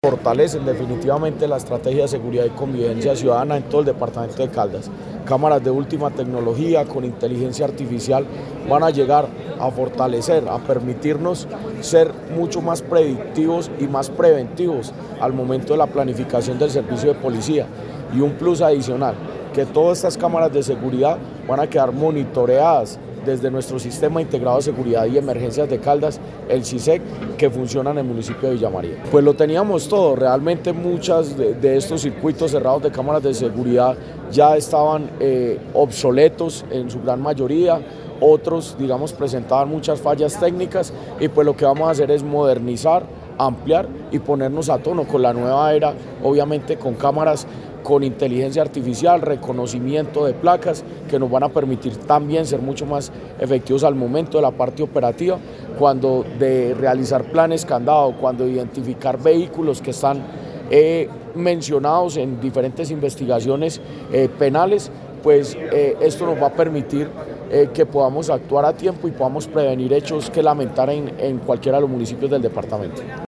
Fortalecen definitivamente la estrategia de seguridad y convivencia ciudadana en todo el departamento de Caldas. Cámaras de última tecnología con inteligencia artificial van a llegar a fortalecer, a permitirnos ser mucho más predictivos y más preventivos al momento de la planificación del servicio de policía. Y un plus adicional, que todas estas cámaras de seguridad van a quedar monitoreadas desde nuestro Sistema Integrado de Seguridad y Emergencias de Caldas, el SISEC, que funciona en el municipio de Villa María. Pues lo teníamos todo, realmente muchas de estos circuitos cerrados de cámaras de seguridad ya estaban obsoletos en su gran mayoría, otros, digamos, presentaban muchas fallas técnicas y pues lo que vamos a hacer es modernizar, ampliar y ponernos a tono con la nueva era, obviamente con cámaras con inteligencia artificial, reconocimiento de placas, que nos van a permitir también ser mucho más efectivos al momento de la parte operativa, cuando de realizar planes candado, cuando identificar vehículos que están mencionados en diferentes investigaciones penales, pues esto nos va a permitir que podamos actuar a tiempo y podamos prevenir hechos que lamentar en cualquiera de los municipios del departamento.